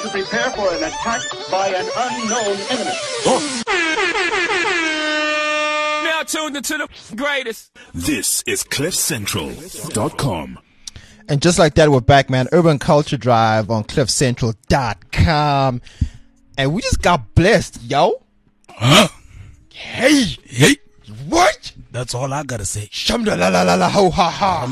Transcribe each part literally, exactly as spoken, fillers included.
to prepare for an attack by an unknown enemy. Oh. Now tuned into the greatest. This is cliff central dot com. And just like that, we're back, man. Urban Culture Drive on cliff central dot com. And we just got blessed, yo. Huh? Hey. Hey. What? That's all I gotta say. Shamda la la la la ho ha ha.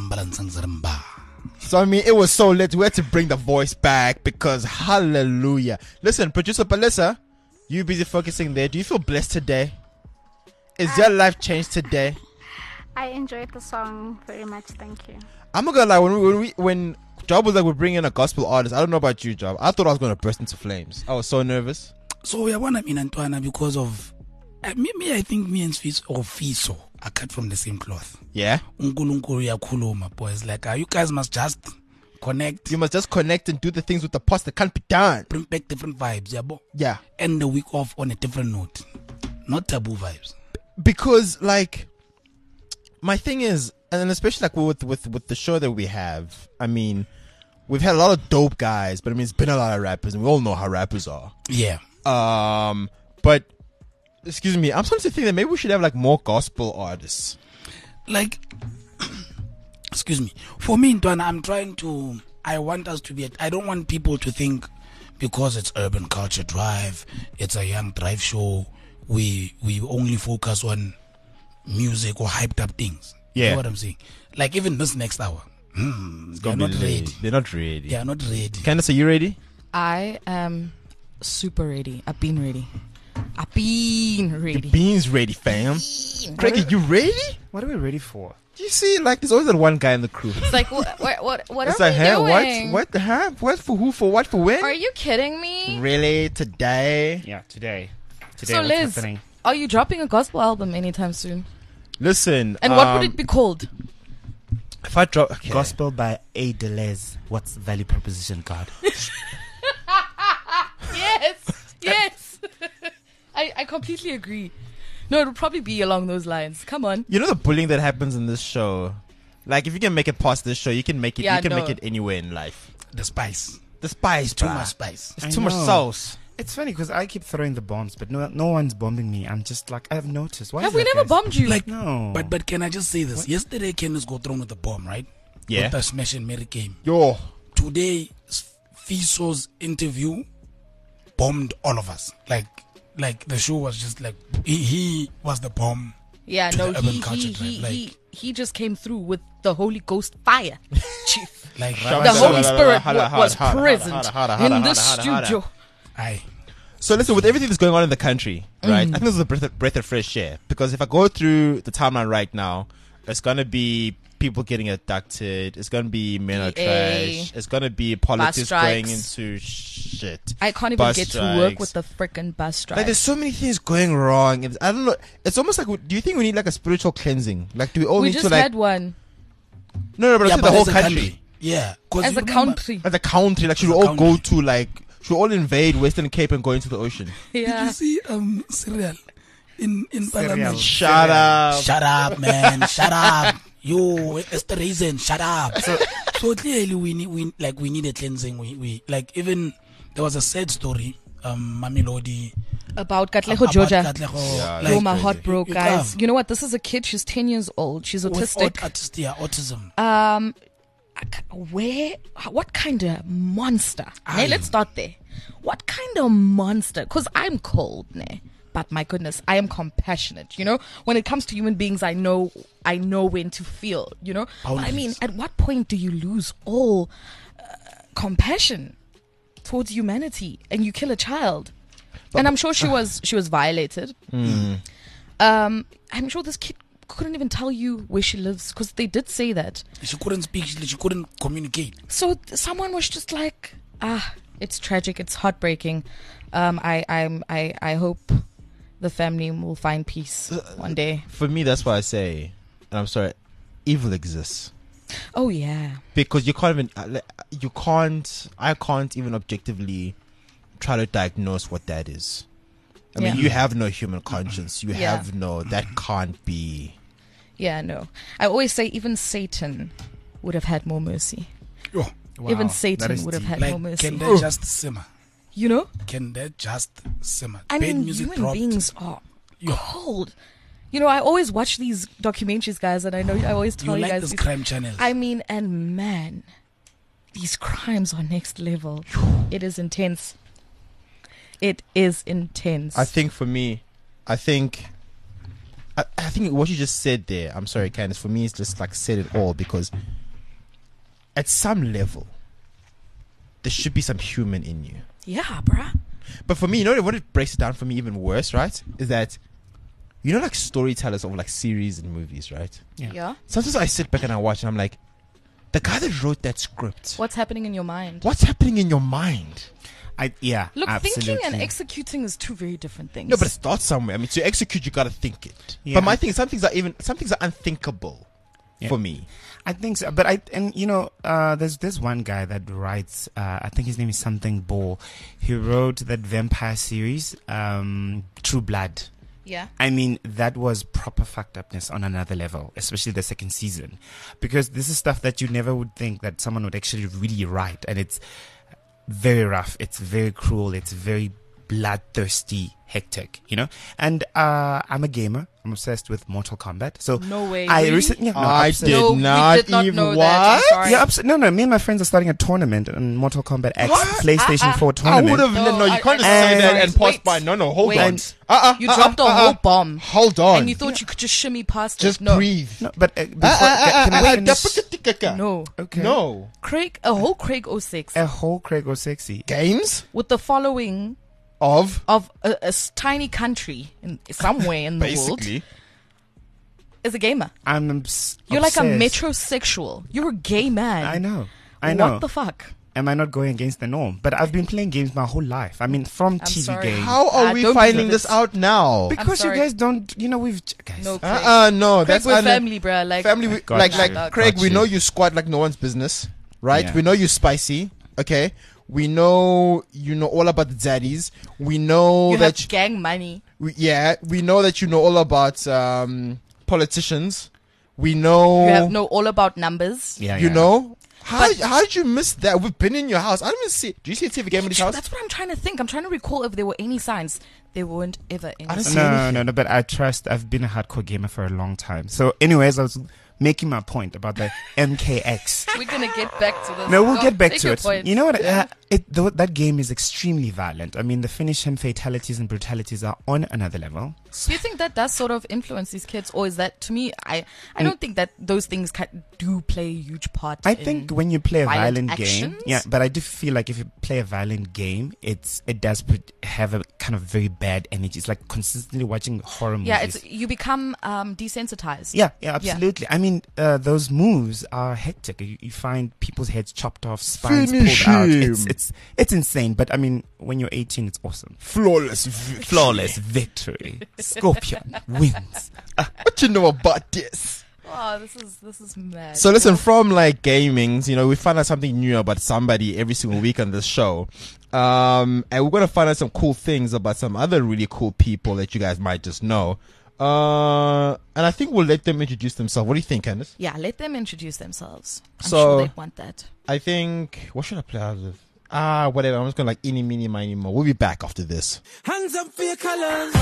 So, I mean, it was so lit. We had to bring the voice back because hallelujah. Listen, producer Palissa, you busy focusing there. Do you feel blessed today? Is your life changed today? I enjoyed the song very much. Thank you. I'm not gonna lie. When we, when, we, when Job was like, we're bringing in a gospel artist, I don't know about you, Job. I thought I was gonna burst into flames. I was so nervous. So we are one of Antoine because of uh, me, me. I think me and Fiso or Fiso are cut from the same cloth. Yeah. Unkulunkulu kuluma boys. Like uh, you guys must just connect. You must just connect and do the things with the past that can't be done. Bring back different vibes, yeah, bo. Yeah. End the week off on a different note, not taboo vibes. Because like, my thing is, and especially like with with with the show that we have, I mean, we've had a lot of dope guys, but I mean, it's been a lot of rappers, and we all know how rappers are. Yeah. Um, but excuse me, I'm starting to think that maybe we should have like more gospel artists. Like, excuse me. For me, Antoine, I'm trying to. I want us to be. I don't want people to think because it's Urban Culture Drive, it's a young drive show. We we only focus on music or hyped up things. Yeah. You know what I'm saying? Like even this next hour. Hmm, they're not ready. ready. They're not ready. They are not ready. Candace, are you ready? I am super ready. I've been ready. I've been ready. The beans ready, fam. Craig, are you ready? What are we ready for? You see, like, there's always that one guy in the crew. It's like, what, what, what, what it's are like, we huh, doing? what, what the huh? What for who? For what? For when? Are you kidding me? Really? Today? Yeah, today. Today, So, what's Liz, happening? are you dropping a gospel album anytime soon? Listen. And um, what would it be called? If I drop okay. Gospel by A. Deleuze. What's value proposition card? Yes, yes. I, I completely agree. No, it would probably be along those lines. Come on. You know the bullying that happens in this show? Like, if you can make it past this show, you can make it. Yeah, you can no. make it anywhere in life. The spice. The spice, Too bruh. much spice. It's I too much know. sauce. It's funny because I keep throwing the bombs, but no, no one's bombing me. I'm just like, I've noticed. Why Have is we that, never guys? bombed you? Like, No. But but can I just say this? Yesterday, Candace got thrown with the bomb, right? Yeah. With the Smash and Mary game. Yo. Today, Fiso's interview bombed all of us. Like, like the show was just like he, he was the bomb. yeah, to no, the Urban he, Culture he, Drive, he, like- he, he just came through with the Holy Ghost fire. Chief. Like, The Holy Spirit wa- was present in the studio. studio. Aye. So listen, with everything that's going on in the country, right? Mm. I think this is a breath of, breath of fresh air. Because if I go through the timeline right now, it's gonna be people getting abducted. It's gonna be men are E A, trash. It's gonna be politics going strikes. into shit. I can't even Bus get to work strikes. with the freaking bus strike. Like, there's so many things going wrong. It's, I don't know. It's almost like, do you think we need like a spiritual cleansing? Like, do we all we need just to like? had one No, no, but Yeah, I'm but saying the whole as a country. Yeah. 'Cause as you a remember- country. As a country, like, should we As a all go country. to like? Should we all invade Western Cape and go into the ocean? Did Yeah. you see um Cyril in in Parliament? Shut up. Shut up, man! Shut up! You, it's the reason. Shut up! So, so clearly, we need, we like, we need a cleansing. We, we like even there was a sad story. Um, Mamelodi About Katlego about Georgia. Katlego, Yeah, like, Yo, my crazy. heart broke, You guys. can't. You know what? This is a kid. She's ten years old. She's with autistic. aut- autistic, yeah, autism. Um, I ca- where? What kind of monster? Nay, Aye. let's start there. What kind of monster? Because I'm cold, nay. But my goodness, I am compassionate. You know, when it comes to human beings, I know, I know when to feel. You know, but I mean, Boundaries. at what point do you lose all uh, compassion towards humanity and you kill a child? And I'm sure she was she was violated. Um, I'm sure this kid couldn't even tell you where she lives because they did say that. She couldn't speak. She, she couldn't communicate. So th- someone was just like, ah, it's tragic, it's heartbreaking. Um, I, I'm, I, I hope the family will find peace one day. For me, that's why I say, and I'm sorry, evil exists. Oh yeah, Because you can't even, uh, like, you can't, I can't even objectively try to diagnose what that is. I mean, Yeah. you have no human conscience. You Yeah. have no, that can't be. yeah. No, I always say even Satan would have had more mercy. Oh, Even Wow, Satan that is would have deep. had Like, no mercy. can they just simmer? You know? Can they just simmer? I Bed mean, music human dropped. beings are Yeah. cold. You know, I always watch these documentaries, guys, and I know I always You tell you, like guys. this these- crime channel? I mean, and man, these crimes are next level. It is intense. It is intense. I think for me, I think, I, I think what you just said there. I'm sorry, Candice. For me, it's just like said it all because at some level, there should be some human in you. yeah, bruh. But for me, you know what it breaks it down for me even worse, right? Is that you know, like storytellers of like series and movies, right? Yeah. Yeah. Sometimes I sit back and I watch, and I'm like, the guy that wrote that script. What's happening in your mind? What's happening in your mind? I yeah. Look, absolutely. thinking and executing is two very different things. No, but it starts somewhere. I mean, to execute, you gotta think it. Yeah. But my thing is, some things are even some things are unthinkable Yeah. for me. I think so, but I and you know, uh, there's this one guy that writes. Uh, I think his name is something Ball. He wrote that vampire series, um, True Blood. yeah. I mean, that was proper fucked upness on another level, especially the second season, because this is stuff that you never would think that someone would actually really write, and it's very rough, it's very cruel, it's very bloodthirsty, hectic, you know. And uh, I'm a gamer. I'm obsessed with Mortal Kombat. So No way. I really? recently, yeah, no, I abso- did No, we not did not even know that. I'm what? sorry. Yeah, abso- no, no. Me and my friends are starting a tournament on Mortal Kombat X What? PlayStation Ah, ah. four I tournament. would have No, no, no. You I- can't just I- say that Wait, and pass wait. by. No, no. Hold Wait. on. Uh-uh, You uh-uh, dropped a uh-uh. whole bomb. Hold on. And you thought you could just shimmy past just it. No. breathe. No, but uh, before, Uh, uh, uh, can I uh, finish? uh, No. Okay. No. Craig, a whole Craig oh six A whole Craig or sexy. Games with the following of of a, a s- tiny country in somewhere in the world basically. is a gamer. I'm obs- You're like a obsessed. metrosexual. You're a gay man. I know. I know. What the fuck? Am I not going against the norm? But I've been playing games my whole life. I mean, from I'm T V sorry. games. How are Uh, we don't finding do this this. out now? Because you sorry. guys don't, you know, we've guys. No, Craig. Uh, uh no, Craig, that's we're un- family, bruh. Like, family. We, Got like, you. like Got Craig, we you. know you squat like no one's business, right? Yeah. We know you spicy. Okay, we know you know all about the daddies. We know you that have gang money. we, yeah, we know that you know all about um, politicians. We know You have know all about numbers. Yeah, you yeah. know. How, But- how did you miss that? We've been in your house. I don't even see. Do you see a T V game in his house? That's what I'm trying to think. I'm trying to recall if there were any signs. There weren't ever any I don't signs. see No, anything. no, no. But I trust. I've been a hardcore gamer for a long time. So, anyways, I was making my point about the M K X. We're gonna get back to this. No, we'll Go, get back take to your it. point. You know what? Uh, it th- that game is extremely violent. I mean, the finish him fatalities and brutalities are on another level. Do you think that does sort of influence these kids, or is that to me? I I don't think that those things ca- do play a huge part. I in think when you play a violent violent game, actions? yeah, but I do feel like if you play a violent game, it's it does put, have a kind of very bad energy. It's like consistently watching horror movies. yeah, it's you become um, desensitized. Yeah, yeah, absolutely. I mean, uh, those moves are hectic. You, you find people's heads chopped off, spines Finish pulled out. him. It's, it's it's insane. But I mean, when you're eighteen, it's awesome. Flawless victory. Flawless victory. Scorpion wins. What you know about this? Oh, this is this is mad. So listen, from like gamings, you know, we find out something new about somebody every single week on this show. Um, and we're going to find out some cool things about some other really cool people that you guys might just know. Uh, and I think we'll let them introduce themselves. What do you think, Candice? Yeah, let them introduce themselves. I'm So- sure they'd want that. I think, what should I play out of? Ah, whatever. I'm just going to like any, mini, miny, mo. We'll be back after this. Hands up for your colors.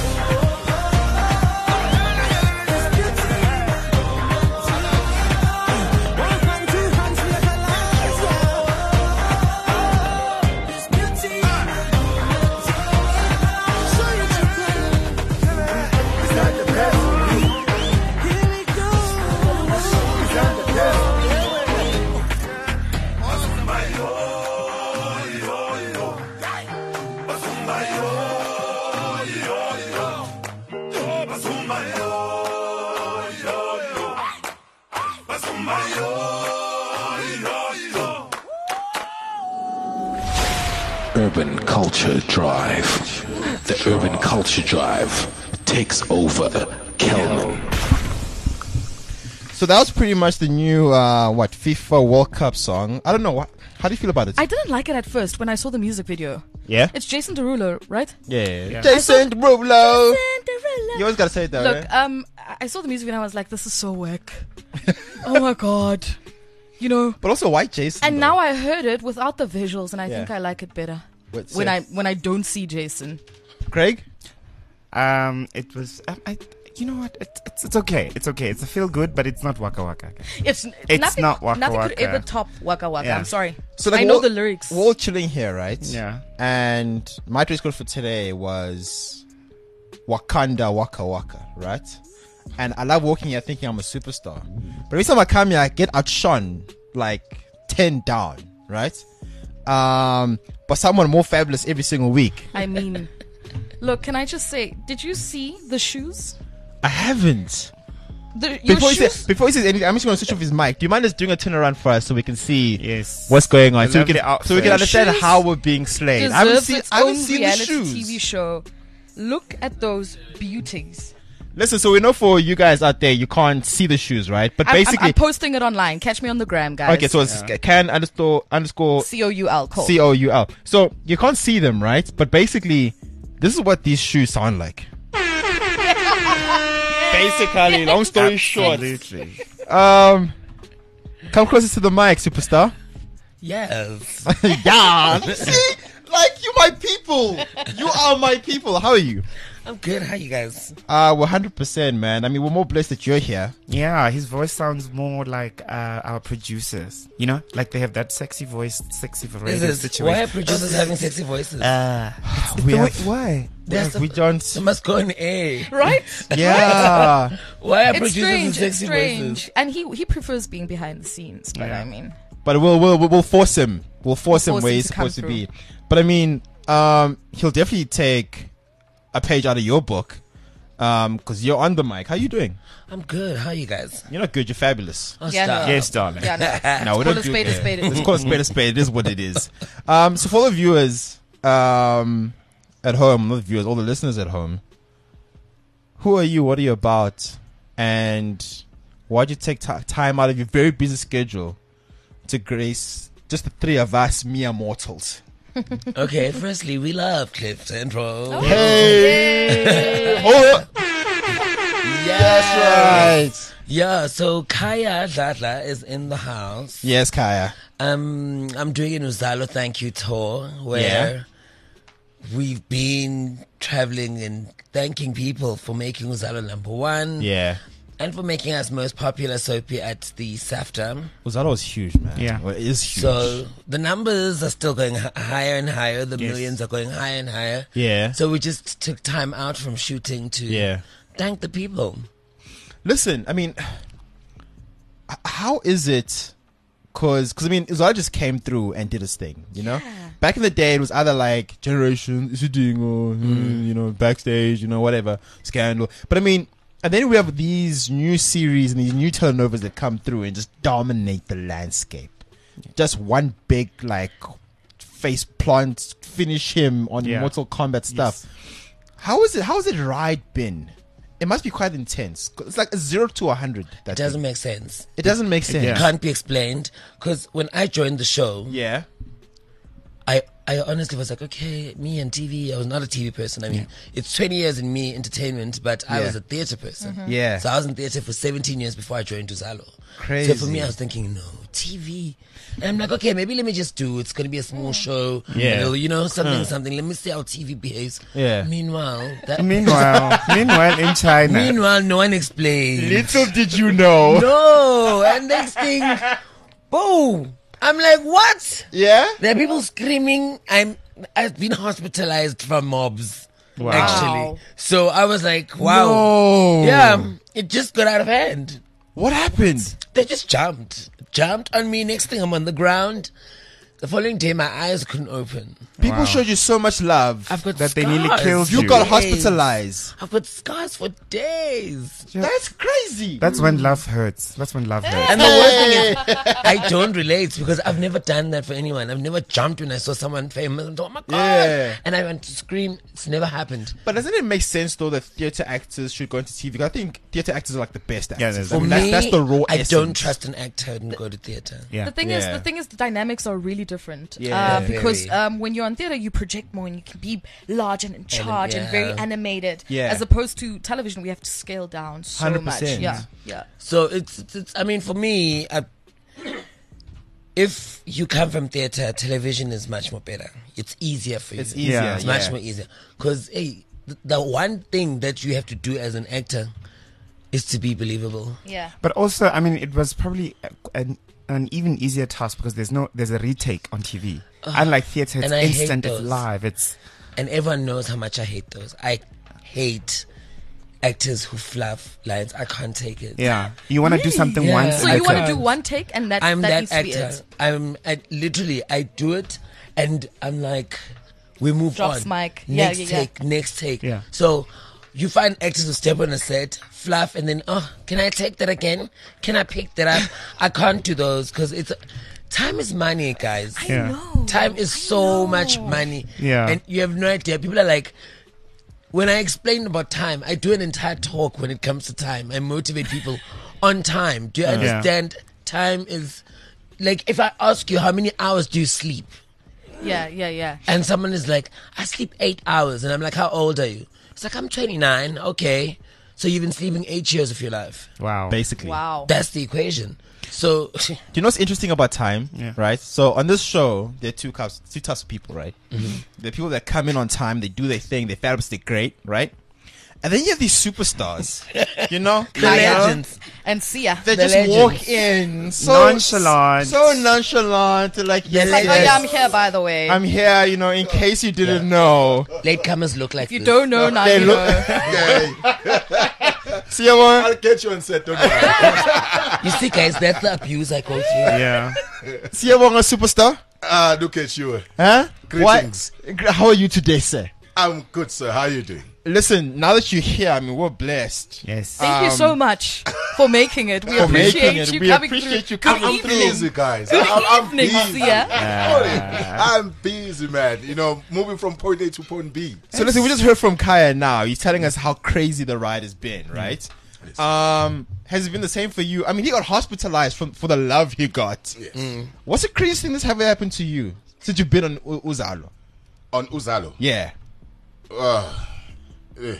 Urban Culture Drive. The Urban Culture Drive takes over Kelman. So that was pretty much the new, uh, what, FIFA World Cup song. I don't know. What, how do you feel about it? I didn't like it at first when I saw the music video. Yeah? It's Jason Derulo, right? Yeah. yeah. Yeah. Jason Derulo. Derulo. You always got to say it though, Look, right? um, I saw the music video and I was like, this is so whack. Oh my god. you know. But also, why Jason? And though? now I heard it without the visuals, and I Yeah. think I like it better Wait, when so- I when I don't see Jason. Craig. Um, it was. I, I you know what? It, it's it's okay. It's okay. It's a feel good, but it's not Waka Waka. It's, It's nothing, not Waka nothing could Waka. ever top Waka Waka. Yeah. I'm sorry. So like I know we're- the lyrics. We're all chilling here, right? Yeah. And my dress code for today was Wakanda Waka Waka, right? And I love walking here thinking I'm a superstar. But every time I come here, I get outshone like ten down, right? Um, but someone more fabulous every single week. I mean, look, can I just say, did you see the shoes? I haven't. The, your Before he, shoes? says, before he says anything, I'm just going to switch off his mic. Do you mind just doing a turnaround for us so we can see Yes. what's going on? I So we love can, the outfit. so we can understand Shoes how we're being slayed. I haven't deserves seen, its I haven't own seen the reality shoes. T V show. Look at those beauties. Listen, so we know for you guys out there, you can't see the shoes, right? But I'm, I'm- basically, I'm, posting it online. Catch me on the gram, guys. okay, so it's can underscore underscore C O U L. Cool. C O U L. So you can't see them, right? But basically, this is what these shoes sound like. Basically, long story short, Absolutely. um, come closer to the mic, superstar. Yes. Yeah, see, like you, my people. You are my people. How are you? I'm good. How you guys? Uh, we're one hundred percent, man. I mean, we're more blessed that you're here. Yeah, his voice sounds more like uh, our producers. You know, like they have that sexy voice, sexy for radio Is this, situation. why are producers having sexy voices? Uh, We the have, way- why? That's we the- don't. They must go in air. Right? Yeah. Why are It's producers strange. with It's sexy strange. voices? And he he prefers being behind the scenes. But Yeah. I mean, But we'll we'll we'll we'll force him. We'll force him Force where him he's to come supposed to be. But I mean, um, he'll definitely take a page out of your book, um, because you're on the mic. How you doing? I'm good. How you guys? You're not good. You're fabulous. Oh, Yeah, stop. no. Yes, darling. yeah, no. No, we Call don't a do spade a spade. Let's call a spade a spade. It is what it is. Um, so for all the viewers, um, at home, not the viewers, all the listeners at home, who are you? What are you about? And why'd you take ti time out of your very busy schedule to grace just the three of us mere mortals? Okay, firstly, we love Cliff Central. Oh. Hey! Hold up. That's right. Yeah, so Kaya Dladla is in the house. Yes, Kaya. Um, I'm doing an Uzalo Thank You tour where we've been traveling and thanking people for making Uzalo number one. Yeah. And for making us most popular soapy at the SAFTA. Uzalo was huge, man. Yeah. Well, it is huge. So the numbers are still going h- higher and higher. The Yes. millions are going higher and higher. yeah. So we just took time out from shooting to Yeah. thank the people. Listen, I mean, h- how is it? Because, cause, I mean, Uzalo just came through and did his thing, you know? Back in the day, it was either like Generation, is it doing, or, mm, you know, backstage, you know, whatever, Scandal. But I mean, and then we have these new series and these new telenovas that come through and just dominate the landscape. Just one big, like, face plant, finish him on Yeah. Mortal Kombat stuff. Yes. How is it? How has it ride been? It must be quite intense. It's like a zero to a hundred. It doesn't make sense. It doesn't make sense. Yeah. Can't be explained. Because when I joined the show, Yeah. I, I honestly was like, okay, me and T V, I was not a T V person. I mean, it's twenty years in me, entertainment, but I Yeah. was a theatre person. Yeah. So I was in theatre for seventeen years before I joined Uzalo. Crazy. So for me, I was thinking, no, T V. And I'm like, okay, maybe let me just do, it's going to be a small show. Yeah. You know, you know, something, something. Let me see how T V behaves. Yeah. Meanwhile, that, Meanwhile, meanwhile in China. meanwhile, no one explained. Little did you know. No. And next thing, boom. I'm like, what? Yeah. There are people screaming. I'm. I've been hospitalized from mobs. Wow. Actually, so I was like, wow. No. Yeah, it just got out of hand. What happened? They just jumped, jumped on me. Next thing, I'm on the ground. The following day, my eyes couldn't open. People Wow. showed you so much love. I've got That they scars. nearly killed you you. got Days. hospitalized. I've got scars for days. That's crazy. That's when love hurts. That's when love hurts. And the worst thing is, I don't relate because I've never done that for anyone. I've never jumped when I saw someone famous. I'm like, oh my God. Yeah. And I went to scream. It's never happened. But doesn't it make sense though that theater actors should go into T V? I think theater actors are like the best Yeah, actors. there's- I For mean, me, that's, that's the raw I essence. don't trust an actor and go to theater. Yeah. The thing is, Yeah. the thing is, the dynamics are really different. Yeah. uh, because Very. um, when you're on theater, you project more and you can be large and in charge and very yeah. animated. Yeah. As opposed to television, we have to scale down so one hundred much. percent. Yeah, yeah. So it's, it's, it's I mean, for me, I, if you come from theater, television is much more better. It's easier for you. It's easier, Yeah. It's yeah. much more easier. Because hey, th- the one thing that you have to do as an actor is to be believable. Yeah. But also, I mean, it was probably a- an, an even easier task because there's no there's a retake on T V. Unlike theater, it's and I hate instant, it's those. live. It's And everyone knows how much I hate those. I hate actors who fluff lines. I can't take it. yeah. You want to do something Yeah. once. So and you want to that's do it. one take and that, I'm that that needs to be actor. it. I'm I, literally I do it, and I'm like, we move Drops on. mic. Yeah, Next yeah, yeah. take, next take. Yeah. So you find actors who step on a set, fluff, and then oh, can I take that again? Can I pick that up? I can't do those because it's time is money, guys. Yeah. No. Time is so much money. Yeah. And you have no idea. People are like, when I explain about time, I do an entire talk when it comes to time. I motivate people on time. Do you understand? Time is like, if I ask you how many hours do you sleep? Yeah, yeah, yeah. And someone is like, I sleep eight hours. And I'm like, how old are you? It's like, I'm twenty-nine. Okay. So you've been sleeping eight years of your life. Wow. Basically. Wow. That's the equation. So Do you know what's interesting about time? Yeah. Right? So on this show, there are two types, two types of people, right? Mm-hmm. There are people that come in on time, they do their thing, they're fabulous, they're great, right? And then you have these superstars, you know? the Kaya, legends. And see ya. They The just legends. walk in so Nonchalant. so nonchalant, like yes, The Like, oh yes, yeah, I'm here by the way. I'm here, you know, in case you didn't know. Latecomers look like if you this. don't know, now They you look- know. See you, man? I'll get you on set, don't worry. You see, guys, that's the abuse I go through. Yeah. See you, man, a superstar? Ah, look at you. Huh? Greetings. What? How are you today, sir? I'm good, sir. How are you doing? Listen, now that you're here, I mean, we're blessed. Yes. Thank you so much for making it. We For appreciate making it. you We coming appreciate through. you coming Good through. evening. Busy, guys. Good I'm, I'm evening, busy. Sia. I'm busy, man. You know, moving from point A to point B. So listen, we just heard from Kaya now. He's telling us how crazy the ride has been, right? Yes. Um, has it been the same for you? I mean, he got hospitalized from for the love he got. Yes. What's the craziest thing that's ever happened to you since you've been on U- Uzalo? On Uzalo. Yeah. Uh, eh.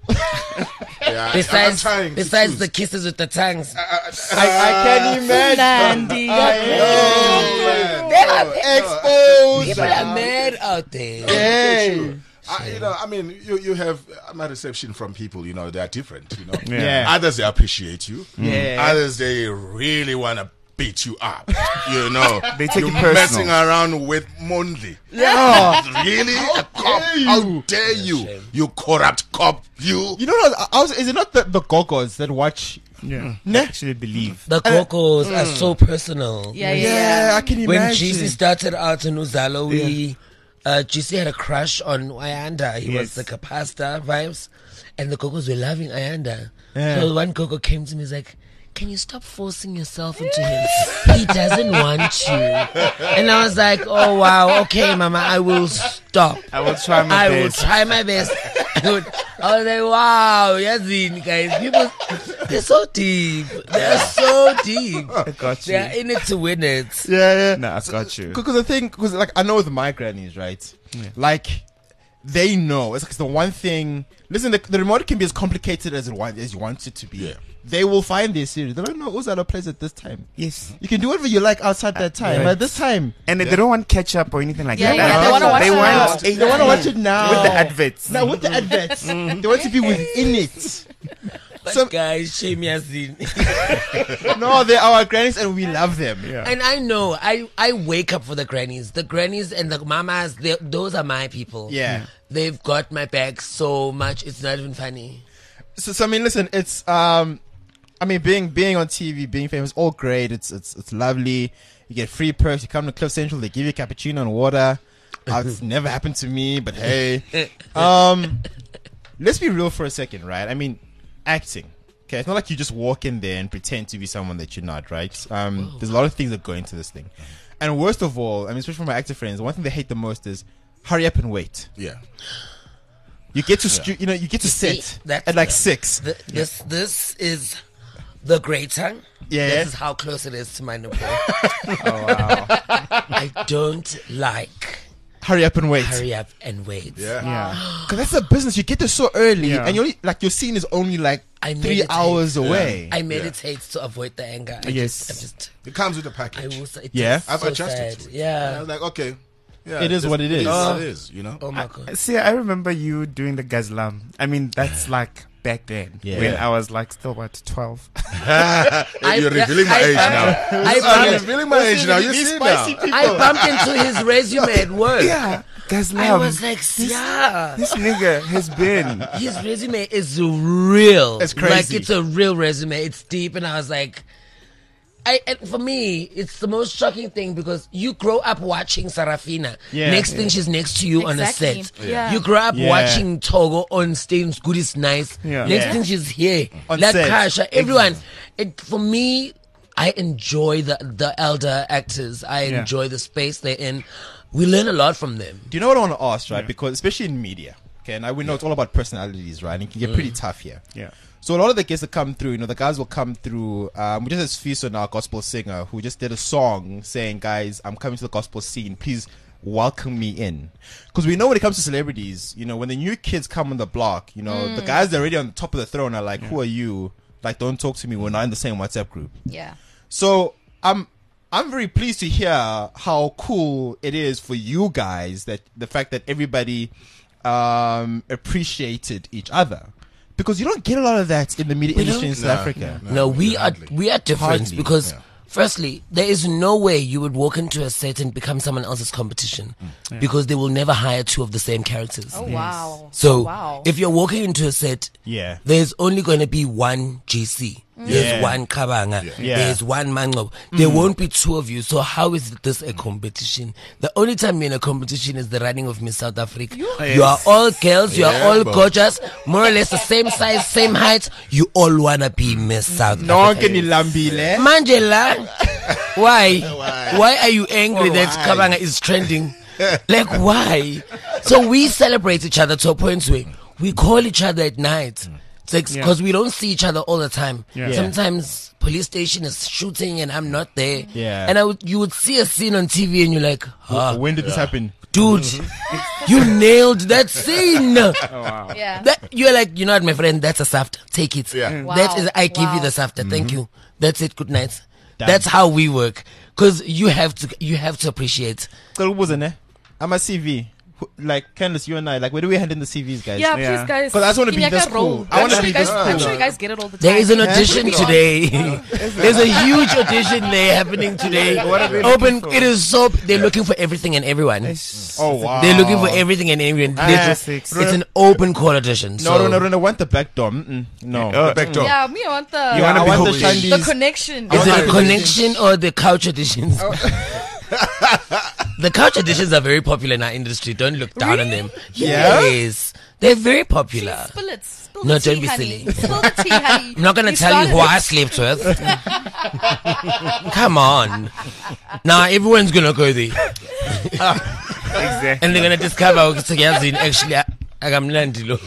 yeah, I- Besides, I'm trying to besides choose. the kisses with the tongues. I, I can imagine. Nandi. I know, man. They are Exposed. People are mad out there. Hey. I, you know, I mean, you you have uh, my reception from people. You know, they are different. You know, Yeah. Others they appreciate you. Yeah. Others they really want to beat you up. You know, They take You're it personal. messing around with Monday. Yeah. Really? A cop? dare How you? dare you? You corrupt cop! You. You know what? I, I was, is it not the, the gogos that watch? Yeah. Nah. Actually believe. The cocos are so personal. Yeah, yeah, yeah. Yeah, I can When imagine. G C started out in Uzalo, we uh, G C had a crush on Ayanda. He was Yes. like a pastor vibes, and the cocos were loving Ayanda. Yeah. So one coco came to me, he's like, "Can you stop forcing yourself into him? He doesn't want you." And I was like, "Oh wow, okay, Mama, I will stop. I will try my I best. will try my best." I, would, I was like, "Wow, Yazin, guys, people, they're so deep. They're so deep. I got you. They're in it to win it." Yeah, yeah. No, I got you. Because the thing, because like I know with my grannies, right? Like they know it's, like, it's the one thing. Listen, the, the remote can be as complicated as it want as you want it to be. Yeah. They will find their series. They don't know Uzalo plays at this time. Yes. You can do whatever you like outside that time. yeah. But at this time, And they don't want catch up or anything like Yeah, that. yeah, they wanna watch They it now. want they want to watch it now with the adverts. Now with the adverts, they want to be within it. But Some- guys, shame Yazin. No, they're our grannies and we love them. Yeah. And I know, I, I wake up for the grannies. The grannies and the mamas, they- those are my people. Yeah. They've got my back so much, it's not even funny. So, so I mean, listen, it's um, I mean, being being on T V, being famous, all great. It's it's it's lovely. You get free perks. You come to Cliff Central, they give you cappuccino and water. Uh, it's never happened to me, but hey, um, let's be real for a second, right? I mean, acting. Okay, it's not like you just walk in there and pretend to be someone that you're not, right? Um, there's a lot of things that go into this thing, and worst of all, I mean, especially for my actor friends, one thing they hate the most is hurry up and wait. Yeah. You get to stu- you know you get to See, sit that's at like the- six. The, this this is the great tongue. Yeah. This is how close it is to my nipple. Oh, wow. I don't like Hurry up and wait. hurry up and wait. Yeah. Yeah. Because that's a business. You get there so early, Yeah. and you only like your scene is only like I three meditate. hours away. I meditate to avoid the anger. I Yes. just, I just, It comes with a I package. will say, it's Yeah. just I've so adjusted sad. to it. Yeah. I was like, okay. Yeah, It is this- what it is. It is Oh. what it is, you know? Oh my God. See, I remember you doing the Gazlam. I mean, that's like back then Yeah. when I was like still what twelve. You're revealing my I- age I- now. I- You're I- revealing my age now. You see now. I bumped into his resume at work. Yeah, Gazlam. I was like, yeah. this nigga has been. His resume is real. It's crazy. Like, it's a real resume. It's deep. And I was like, I, and for me, it's the most shocking thing because you grow up watching Sarafina. Yeah. Next thing, she's next to you on a Exactly. set. Yeah. You grow up Yeah. watching Togo on stage. Good is nice. Yeah. Next Yeah. thing, she's here. On Like set. Kasha, everyone. It, for me, I enjoy the, the elder actors. I Yeah. enjoy the space they're in. We learn a lot from them. Do you know what I want to ask, right? Because especially in media, okay, and I we know it's all about personalities, right? And it can get pretty tough here. Yeah. So a lot of the guests that come through, you know, the guys will come through. Um, we just had Fiso, our gospel singer, who just did a song saying, "Guys, I'm coming to the gospel scene. Please welcome me in." Because we know when it comes to celebrities, you know, when the new kids come on the block, you know, the guys that are already on the top of the throne are like, "Who are you? Like, don't talk to me. We're not in the same WhatsApp group." Yeah. So I'm I'm very pleased to hear how cool it is for you guys that the fact that everybody um, appreciated each other, because you don't get a lot of that in the media industry in South No, Africa. No, we are hardly. we are different Hardly, because yeah. firstly, there is no way you would walk into a set and become someone else's competition because they will never hire two of the same characters. Oh wow. So Oh, wow. if you're walking into a set, Yeah. there's only going to be one G C. There's Yeah. one Kabanga. Yeah. There's one Mango. There won't be two of you. So how is this a competition? The only time you're in a competition is the running of Miss South Africa. You are all girls. You are Yeah, all but- gorgeous. More or less the same size, same height. You all wanna be Miss South No one Africa. can lambile. Manjela, why? why? are you angry that Why? Kabanga is trending? Like, why? So we celebrate each other to a point where we call each other at night. It's like, because we don't see each other all the time. Yeah. Sometimes police station is shooting and I'm not there. Yeah. And I would, you would see a scene on T V and you're like, ah, When did this happen? dude, you nailed that scene. Yeah. That, you're like, you know what, my friend, that's a SAFTA. Take it. Yeah. Wow. That is, I give you Wow. the SAFTA. Thank you. That's it. Good night. Done. That's how we work. Cause you have to, you have to appreciate. I'm a C V. Who- Like Candace, you and I, like, where do we hand in the C Vs, guys? Yeah, Yeah. please, guys. 'Cause I just wanna Give be me this a roll. cool. I wanna I'm sure be you guys, this I'm cool. sure you guys get it all the time. There is an Yeah. audition today. There's a huge audition there happening today. What are they Open. looking for? It is so. They're looking for everything and everyone. Oh wow. They're looking for everything and everyone. Ah, They're just- six. it's an open call audition. No, so no, no, no, no. Want the back door? Mm-mm. No. Oh, Back door. Yeah, me I want the You wanna I be want the holy. Shandy's. the connection. Is it Oh, a connection or the couch auditions? The couch auditions are very popular in our industry. Don't look down on them. Yeah? Yes. They're very popular. Spill it. Spill No, the tea, don't be honey. silly. Spill the tea, honey. I'm not going to You tell you started who I it. slept with. Come on. Now everyone's going to go there. Exactly. And they're going to discover Sagazin actually. akamnandi lo.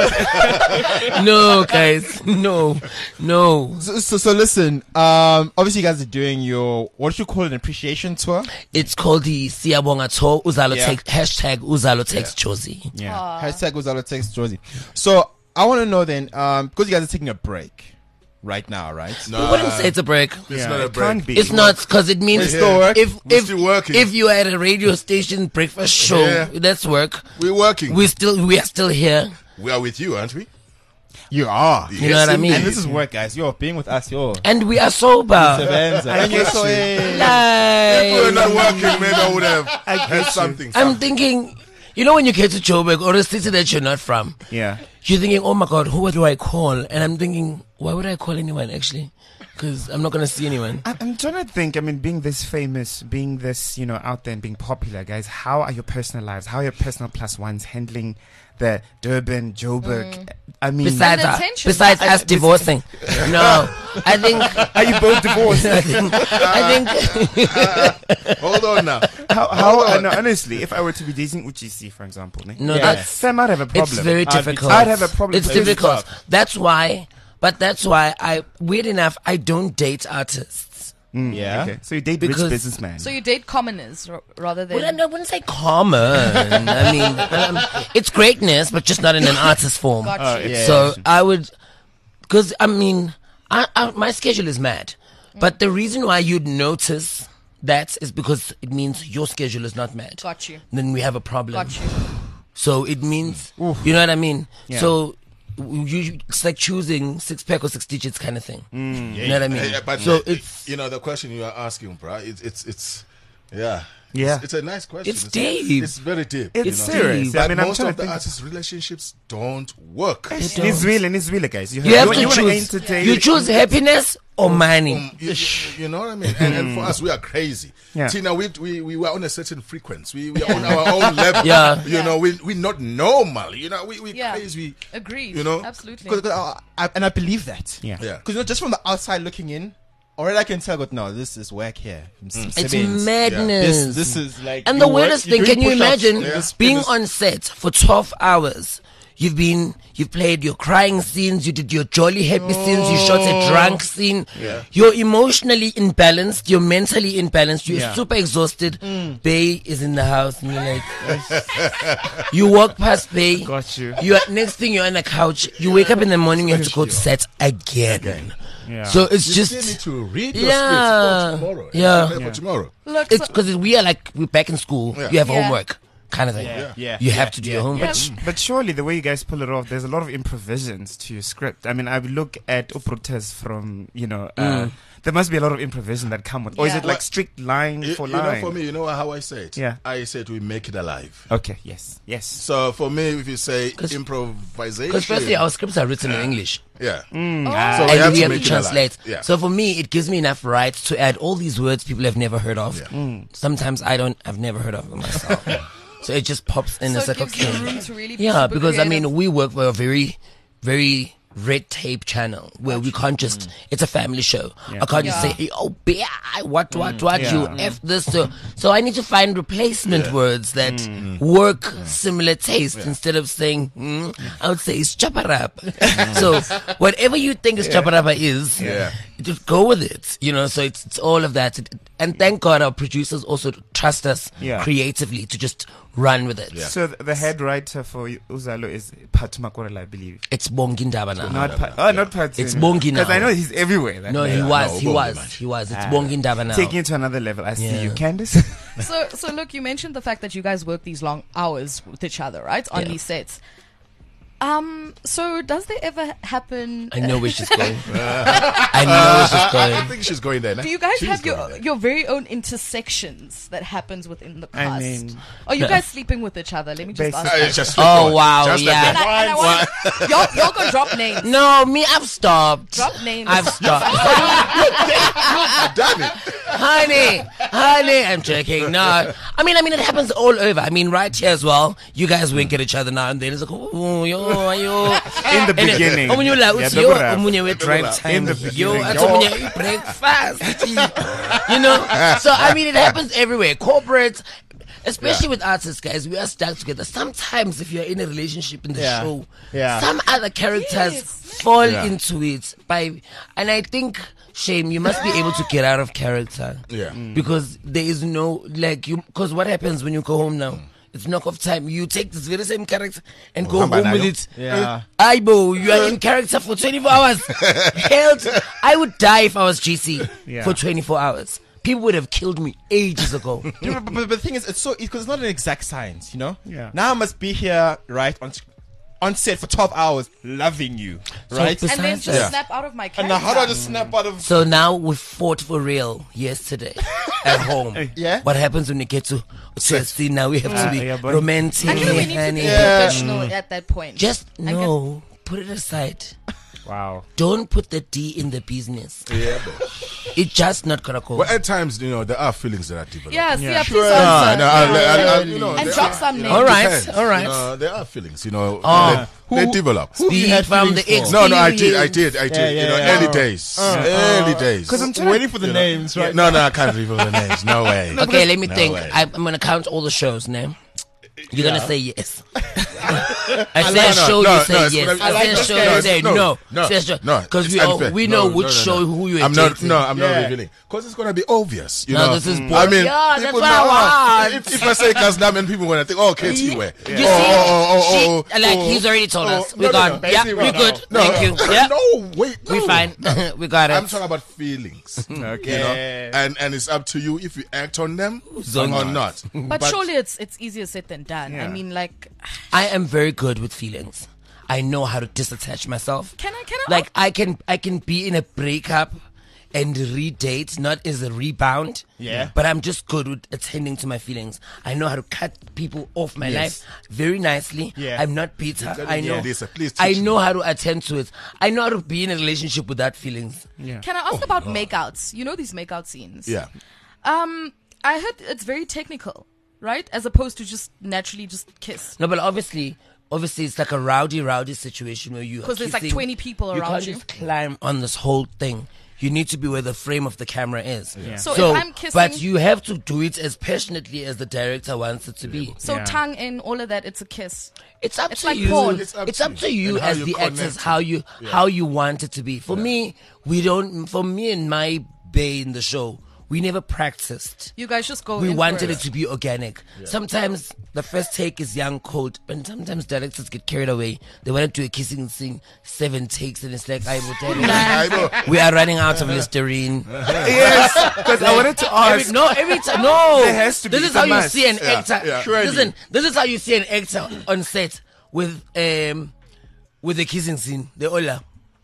No, guys, no, no. So, so, so listen. Um, obviously, you guys are doing your, what should you call it, an appreciation tour? It's called the Siyabonga Tour. Uzalo Yeah. takes hashtag Uzalo takes Josie. Yeah. Hashtag Uzalo text Josie. So I want to know then, um, because you guys are taking a break right now, right? No, I wouldn't say it's a break. it's Yeah, not a it break. can't be. It's not, because it means We're still working. if We're if still working. if you are at a radio station breakfast show, Yeah. that's work. We're working. We still we are still here. We are with you, aren't we? You are. You know what I mean? And this is work, guys. You're being with us. You're. And we are sober. Sevenza. I get So, you. eh, If we were Like, not working, maybe I would have had something. I'm something. thinking, you know, when you get to Joburg or a city that you're not from, Yeah. you're thinking, oh my God, who do I call? And I'm thinking, why would I call anyone actually? Because I'm not going to see anyone. I- I'm trying to think. I mean, being this famous, being this, you know, out there and being popular, guys. How are your personal lives? How are your personal plus ones handling the Durban, Joburg? I mean, Besides, the uh, attention. besides I- us this- divorcing, no, I think, are you both divorced? I think, I think, Hold on now. how? Hold how on. uh, no, honestly, if I were to be dating Uchi C, for example, ne? no, Yeah. that's, I might have a problem. it's very I'd be- difficult. I'd have a problem. It's with it. difficult. That's why, but that's why I, weird enough, I don't date artists. Mm, Yeah. Okay. So you date Because- rich businessmen. So you date commoners r- rather than. Well, I no- wouldn't say common. I mean, um, it's greatness, but just not in an artist form. Got you. Yeah. So I would, because I mean, I, I, my schedule is mad, but the reason why you'd notice that is because it means your schedule is not mad. Got you. Then we have a problem. Got you. So it means, you know what I mean? Yeah. So you, it's like choosing six pack or six digits kind of thing. Mm. You know what I mean? Yeah, but so uh, it's you know the question you are asking, bro. It's it's it's yeah. Yeah. It's, it's a nice question. It's deep. It's very deep. It's you know? serious. But I mean, I'm most trying of to the think- artists' relationships don't work. It's real and it's real, guys. You, you have to you wanna choose. entertain- You choose happiness or money. Um, you, you- you know what I mean? And, and for us, we are crazy. Yeah. Tina, we, we we were on a certain frequency. We we are on our own level. Yeah. You know, we we not normal. You know, we we Yeah. crazy. Agreed. You know? Absolutely. Cause, 'cause I, I, and I believe that. Yeah. Yeah. Because you know, just from the outside looking in, already I can tell. But no, this is whack here. It's Simmons. madness. This this is like. And you the work- weirdest you're thing, doing can you push-ups imagine in this- in being this- on set for twelve hours? You've been, you've played your crying scenes, you did your jolly happy scenes, you shot a drunk scene. Yeah. You're emotionally imbalanced, you're mentally imbalanced, you're Yeah. super exhausted. Bay is in the house and you're like, you walk past Bay. Got you. You are, next thing you're on the couch, you wake up in the morning, you have to go to set again. Yeah. So it's You just, still need to read your Yeah. script for tomorrow. Yeah. For Yeah. tomorrow. Look, it's so- because we are like, we're back in school, Yeah. you have Yeah. homework kind of thing. Yeah. Yeah. You have Yeah. to do Yeah. your homework. But surely the way you guys pull it off, there's a lot of improvisations to your script. I mean, I would look at Uprotes from, you know, uh, Mm. there must be a lot of improvisation that come with. Or is Yeah. it like strict line You, for you know, line? for me, you know how I say it? Yeah. I say it, we make it alive. Okay. Yes. Yes. So for me, if you say 'Cause- improvisation. Because firstly, our scripts are written in English. yeah. Mm, Oh. ah, So we and have we to have to make it translate. alive. Yeah. So for me, it gives me enough rights to add all these words people have never heard of. Yeah. Mm. Sometimes I don't, I've never heard of them myself. So it just pops in. So It's it like, gives you okay. room to really be Yeah, super because I mean, creative. we work for a very, very red tape channel where we can't just, it's a family show. I can't just Yeah. say, hey, oh, bear, what, what, what, Yeah. you F this. So, so I need to find replacement words that work similar taste instead of saying, mm, I would say it's chaparap. So whatever you think is chaparapa is, Yeah. just go with it, you know, so it's, it's all of that. And thank God our producers also trust us Yeah. creatively to just run with it. So th- the head writer for Uzalo is Pat Makorela, I believe. It's Bongi Ndaba now. Not Pat. Oh, not Pat. It's Bongi now. Because I know he's everywhere. that No, man. he was, no, he Bongi was, man. he was. It's Ah. Bongi Ndaba now. Taking it to another level. I see Yeah. you, Candice. So, so look, you mentioned the fact that you guys work these long hours with each other, right, on Yeah. these sets. Um. So, does there ever happen? I know where she's going. I know where she's I, I going. think she's going there. Do you guys She's have going your there. your very own intersections that happens within the I cast? mean- Are you guys sleeping with each other? Let me just Basically. ask. Uh, that. it's just Oh, straightforward. wow, Just like yeah. And that. I, and I want y'all, y'all gonna drop names. No, me, I've stopped. Drop names. I've stopped. I've done it. honey, honey, I'm joking. No, I mean, I mean, it happens all over. I mean, right here as well. You guys wink at each other now and then. It's like, oh, yo, yo. In the And it- beginning. Omunye la, Yeah, uthi, the yo, good rap. omunye we drive rap. time. In the Yo, beginning. athi Yo. omunye you break fast. You know? So, I mean, it happens everywhere. Corporates, especially with artists, guys, we are stuck together. Sometimes if you're in a relationship in the Yeah. show, Yeah. some other characters fall into it by, and I think, Shame, you must be able to get out of character. Yeah. Because there is no, like, you, because what happens when you go home now? It's knock off time. You take this very same character and go Hamba home with nayo. it. Yeah. Aibo, you are in character for twenty-four hours. Hell, to- I would die if I was G C Yeah. for twenty-four hours. People would have killed me ages ago. You know, but, but the thing is, it's so because it's not an exact science, you know. Yeah. Now I must be here, right, on on set for twelve hours, loving you, right? So And then besides just that- snap out of my character. and now how do I just snap out of? So now we fought for real yesterday at home. Yeah. What happens when you get to to a scene? Now we have to Ah, be yeah, but- romantic. Actually, we need to honey. be professional at that point. Just I get- no, put it aside. Wow. Don't put the D in the business. Yeah, bro. It's just not gonna go. Well, at times, you know, there are feelings that are developed. Yes, yeah, Yeah. please No, answer. no, I- I- I- Yeah. you know, And there drop are- some you names. know, All right, depends. all right. You know, there are feelings, you know. Oh. they, they develop. Who Speed you had from the feelings ex- for? No, no, I did, I did, I did. Yeah, you yeah, know, yeah. early days, early days. Because I'm waiting for the names, right? No, no, I can't reveal the names. No way. Okay, let me No think. way. I, I'm gonna count all the shows now. You're gonna say yes. I No, said no, show, no, you no, say it's yes. gonna be- I I like said this show, guy. you say No, no. no, Said show. no, Because it's we all, unfair. we No, know no, which no, show no. who you're I'm not. dating. No, I'm not Yeah. revealing because it's gonna be obvious. You No, know, this is I boring. mean, Yeah, that's people what I know- want. If, if I say Kasdam and people gonna think, oh, K T, where? You Oh, see, oh, oh, oh, she, oh, like Oh, he's already told oh, us. no, We're no, gone. no, Yeah, basically we're no. good. No, Thank you. Yeah. No, wait. No. We're fine. we got it. I'm talking about feelings. Okay. You know? And and it's up to you if you act on them Zone or not. not. But, surely it's it's easier said than done. I Yeah. mean, like, I am very good with feelings. I know how to disattach myself. can I can I Like I can I can be in a breakup and redate, not as a rebound. Yeah. But I'm just good with attending to my feelings. I know how to cut people off my Yes. life very nicely. Yeah. I'm not bitter. Let I me know. hear this, uh, please I teach know me. how to attend to it. I know how to be in a relationship without feelings. Yeah. can I ask about makeouts? You know these makeout scenes. Yeah. Um, I heard it's very technical, right? As opposed to just naturally just kiss. No, but obviously, obviously, it's like a rowdy, rowdy situation where you are 'Cause there's like kissing. twenty people you around can't you. just climb on this whole thing. You need to be where the frame of the camera is. Yeah. So if I'm kissing- but you have to do it as passionately as the director wants it to be. So Yeah. tongue in, all of that, it's a kiss. It's up It's to like you. porn. It's It's up, up to to you you. And how as you the actors connect. how you Yeah. how you want it to be. For me, we don't. For me and my bay in the show, we never practiced. You guys just go We in for wanted it. it to be organic. Sometimes the first take is young, cold, and sometimes directors get carried away. They want to do a kissing scene, seven takes, and it's like, I will tell you, I know. we are running out of Listerine. Yes, because I wanted to ask. Every, no, every time, no. There has to be. This is It's a how you must. see an Yeah, actor. yeah. Surely. Listen, this is how you see an actor on set with um with the kissing scene. The Ola.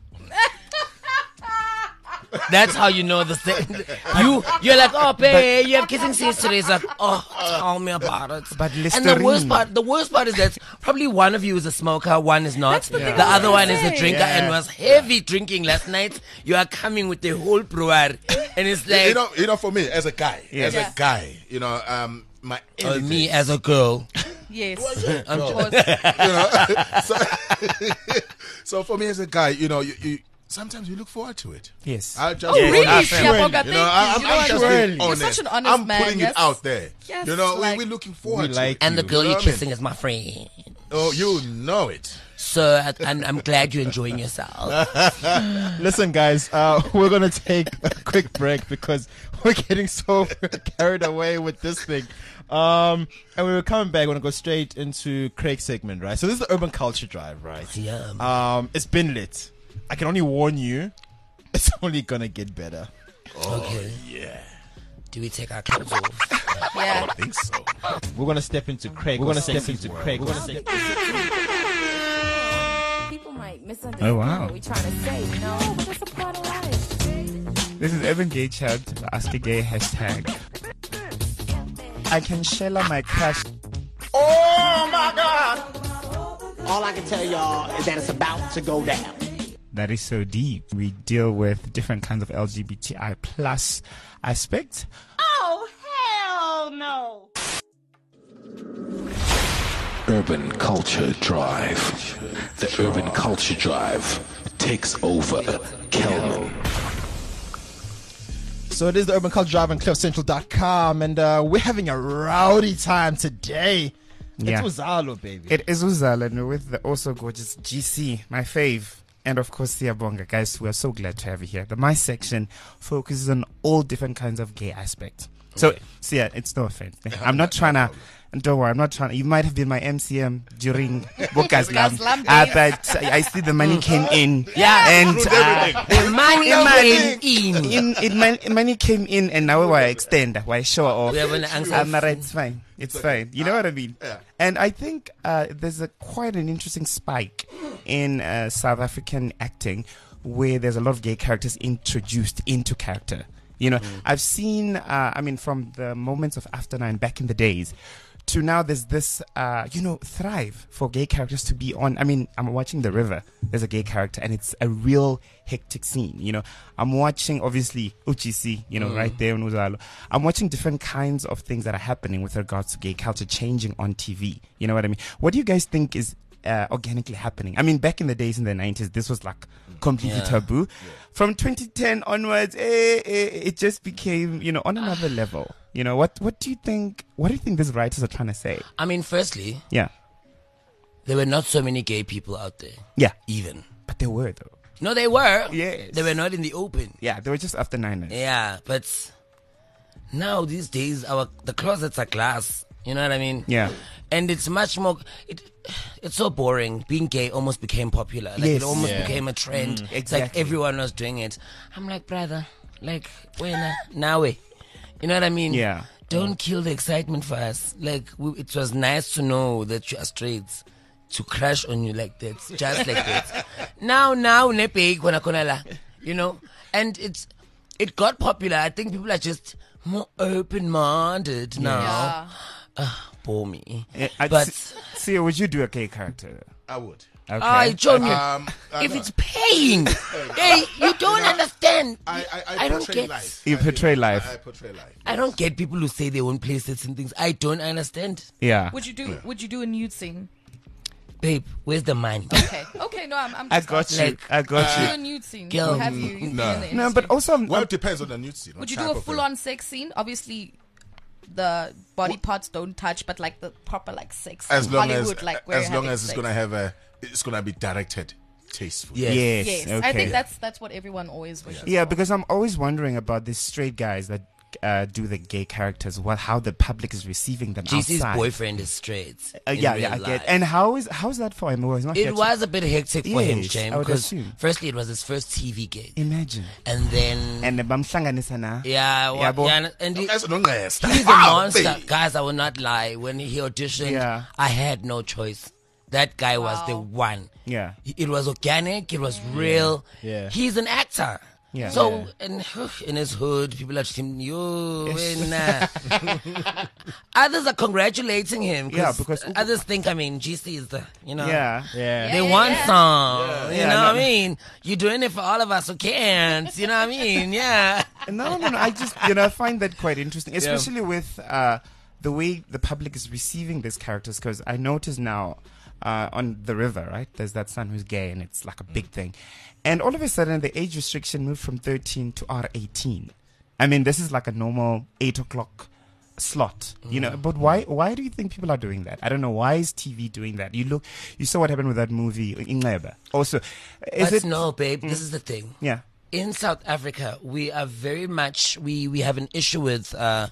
That's how you know the thing. You you're like, oh, babe, you have kissing scenes today. It's like, oh, tell me about it. But and the worst Listerine. part, the worst part is that probably one of you is a smoker, one is not. That's the thing The I was other one gonna is a say. drinker Yeah. and was heavy drinking last night. You are coming with the whole brewery, and it's like, You know, you know, for me as a guy, as Yeah. a guy, you know, um, my uh, early me days, as a girl. Yes. I'm Of course. you know, so, so for me as a guy, you know, you, you sometimes you look forward to it. Yes. I just Oh, be really? honest. Siyaboga, You thank know, I, I'm, you. I'm You know just what? being You're honest. such an honest I'm man, putting yes. it out there. Yes, you know, like- we, we're looking forward We to like it. And the you. girl You know you're what I mean? kissing is my friend. Oh, you know it. So, I- and I'm glad you're enjoying yourself. Listen, guys, uh, we're gonna take a quick break because we're getting so carried away with this thing. Um, and when we're coming back, we're gonna go straight into Craig's segment, right? So this is the Urban Culture Drive, right? Yeah. Um, it's been lit. I can only warn you, it's only gonna get better. Okay. Yeah. Do we take our clothes off? Yeah. I think so. We're gonna step into Craig. We're gonna step into Craig. We're gonna step People might misunderstand Oh, wow. what we're trying to say, you know, but that's a part of life. This is Urban Gay Chat, Ask a Gay hashtag. I can shell out my crush. Oh my God! All I can tell y'all is that it's about to go down. That is so deep. We deal with different kinds of L G B T I plus aspects. Oh, hell no! Urban Culture Drive. The Urban Culture Drive takes over Kelman. So it is the Urban Culture Drive on cliff central dot com, and uh, we're having a rowdy time today. Yeah. It's Uzalo, baby. It is Uzala, and we're with the also gorgeous G C, my fave. And of course, Siyabonga. Guys, we are so glad to have you here. The My section focuses on all different kinds of gay aspects. So, so yeah, it's no offense. I'm not trying to, and don't worry, I'm not trying to, you might have been my M C M during Bokaslam, Bokaslam uh, days. but I see the money came in. Yeah. And uh, The money money came in. in, it money, money came in, and now why extend, why show off. We have an answer. Um, right, it's fine. It's fine. You know what I mean? Yeah. And I think uh, there's a quite an interesting spike in uh, South African acting where there's a lot of gay characters introduced into character. You know, Mm. I've seen, uh, I mean, from the moments of After Nine back in the days to now there's this, uh, you know, thrive for gay characters to be on. I mean, I'm watching The River. There's a gay character and it's a real hectic scene. You know, I'm watching, obviously, Uchisi, you know, Mm. right there in Uzalo. I'm watching different kinds of things that are happening with regards to gay culture changing on T V. You know what I mean? What do you guys think is uh, organically happening? I mean, back in the days in the nineties, this was like completely Yeah. taboo. From twenty ten onwards, eh, eh, it just became, you know, on another level. You know, what, what do you think, what do you think these writers are trying to say? I mean, firstly, Yeah. there were not so many gay people out there, Yeah. even. But they were, though. No, they were. Yes. They were not in the open. Yeah, they were just after nine. Yeah, but now these days, our the closets are glass. You know what I mean? Yeah. And it's much more. It, it's so boring. Being gay almost became popular. Like Yes. it almost Yeah. became a trend. Mm, It's like exactly. everyone was doing it. I'm like, brother, like when now we, you know what I mean? Yeah. Don't kill the excitement for us. Like we, it was nice to know that you are straight. To crash on you like that, just like that. Now, now, nepe kona kona la, you know, and it's it got popular. I think people are just more open-minded now. Yeah. Uh, bore me. Eh, I'd But s- see, would you do a gay character? I would. Okay. I told you, Um, I if know. it's paying, hey, you don't understand. I, I, I, I don't portray get. life. You I- portray I, life. I, portray life. I don't get people who say they won't play certain things. I don't understand. Yeah. Would you do? Would you do a nude scene? Babe, where's the money? Okay. Okay. No, I'm. I'm I just got asking. you. I got Do you. a nude scene. Girl. Have you? You've No. been in the No, industry. but also, I'm, Well, I'm- it depends on the nude scene. Would you what do a type of thing. full-on sex scene? Obviously, the body parts don't touch, but like the proper like sex. As long Hollywood, as, like where as you're long having as it's sex. gonna have a, it's gonna be directed tastefully. Yes. yes. Yes, Okay. I think that's that's what everyone always wishes. Yeah, for. because I'm always wondering about these straight guys that uh, do the gay characters. What, how the public is receiving them G C's outside. boyfriend is straight. Uh, in yeah, real yeah, I get. life. And how is how's that for him? Well, he's not here It to- was a bit hectic for him, Yes, James, I would because assume. firstly it was his first T V gig, Imagine. and then And bamhlanganisa na. yeah, Yeah, wa- bo- yeah, and he, That's no nice. he's a Wow, monster, babe. guys. I will not lie. When he auditioned, Yeah. I had no choice. That guy was the one. Yeah. It was organic. It was real. Yeah. He's an actor. Yeah. So in in his hood, people are just him. You win. uh." Others are congratulating him. Yeah, because- others think. I mean, G C is the you know. Yeah. Yeah. They yeah, want yeah. some. You Yeah, know no- what I mean? You're doing it for all of us who can't. You know what I mean? Yeah. No, no, no. I just, you know, I find that quite interesting, especially with uh, the way the public is receiving these characters. Because I notice now uh, on the river, right? There's that son who's gay, and it's like a big thing. And all of a sudden, the age restriction moved from thirteen to R eighteen. I mean, this is like a normal eight o'clock slot, you know. But why? Why do you think people are doing that? I don't know. Why is T V doing that? You look, you saw what happened with that movie Ingleba. Also, is But it? no, babe. This is the thing. Yeah. In South Africa, we are very much we we have an issue with uh,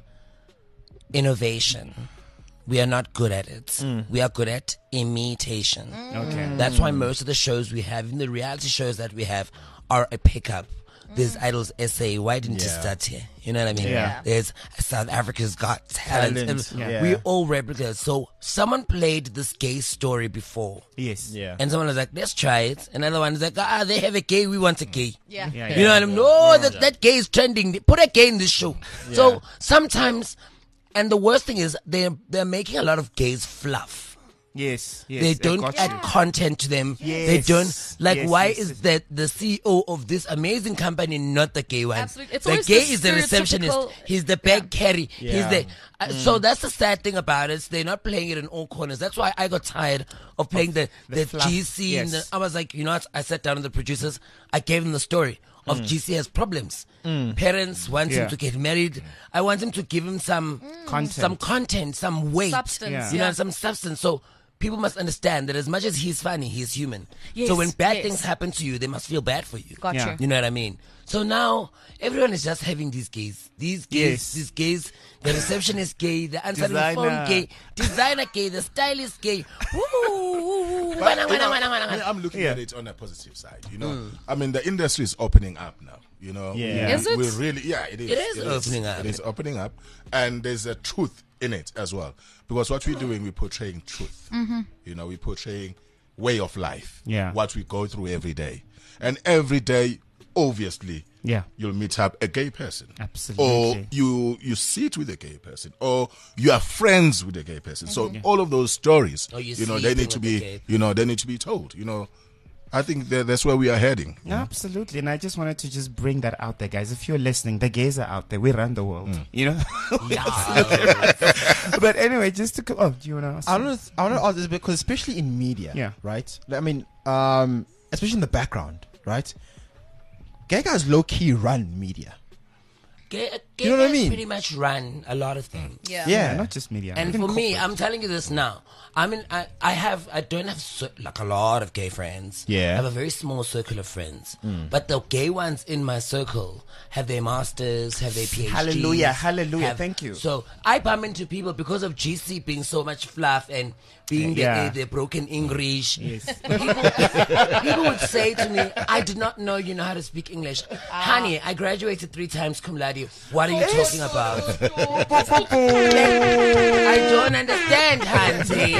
innovation. We are not good at it. We are good at imitation. Okay. That's why most of the shows we have, in the reality shows that we have, are a pickup. There's Idol's essay. Why didn't you Yeah. start here? You know what I mean? Yeah. There's South Africa's Got Talent. Talent, And yeah. We all replicate. So someone played this gay story before. Yes. Yeah. And someone was like, let's try it. Another one is like, ah, they have a gay, we want a gay. Yeah. Yeah. You know what I mean? No, that, that gay is trending. Put a gay in this show. So sometimes, and the worst thing is, they're, they're making a lot of gays fluff. Yes. Yes. They I don't got add you. content to them. They Yes. don't, like, Yes, why yes, is yes. that the C E O of this amazing company not the gay one? Absolutely. It's the always gay the is the receptionist. stereotypical- He's the bag carry. He's Yeah. the. Uh, So that's the sad thing about it. They're not playing it in all corners. That's why I got tired of playing the, the the, fluff. G C. And the, Yes. I was like, you know what? I sat down with the producers. I gave them the story of G C has problems. Parents want Yeah. him to get married. I want him to give him some Content. some content, some weight, Substance, Yeah. you know, yeah. some substance. So people must understand that as much as he's funny, he's human. Yes, so when bad yes. things happen to you, they must feel bad for you. Got Yeah. you. You know what I mean? So now everyone is just having these gays, these gays, Yes. these gays. The receptionist gay, the answering Designer. phone gay, designer gay, the stylist gay. Woo, woo, woo, woo. But, Wana, you wana, know, wana, wana, I mean, wana. I'm looking Yeah. at it on a positive side. You know, I mean, the industry is opening up now. You know, Yeah. We- Is it? we really, yeah, it is. It is opening up. It is opening up, and there's a truth in it as well. Because what we're doing, we're portraying truth. You know, we're portraying way of life. Yeah. What we go through every day, and every day, obviously, Yeah. you'll meet up a gay person. Absolutely. Or you you sit with a gay person, or you are friends with a gay person. So all of those stories, Or you you know, they sleeping need to with the be, gay you know, they need to be told. You know, I think that that's where we are heading. Absolutely, and I just wanted to just bring that out there, guys. If you're listening, the gays are out there. We run the world, Mm. you know. Yeah. But anyway, just to co- oh, do you want to ask? I don't know. I want to ask this because, especially in media, Yeah. right? I mean, um, especially in the background, right? Gay guys low key run media. Gay, gay you know what I guys mean? pretty much run a lot of things. Yeah. Yeah. Not just media. And even for me, corporate. I'm telling you this now. I mean, I, I have, I don't have so, like a lot of gay friends. Yeah. I have a very small circle of friends. But the gay ones in my circle have their masters, have their PhDs. Hallelujah, hallelujah, have- thank you. So I bump into people because of G C being so much fluff and being Yeah. the, the, the broken English. Yes. People, people would say to me, I did not know you know how to speak English. Honey, I graduated three times cum laude. What are you talking about? I don't understand, Hansi.